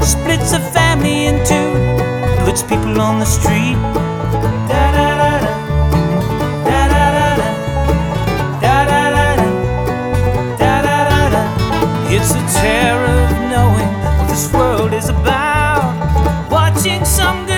splits a family in two, puts people on the street. Da-da-da-da, da-da-da-da, da-da-da-da, da-da-da-da. It's the terror of knowing what this world is about, watching some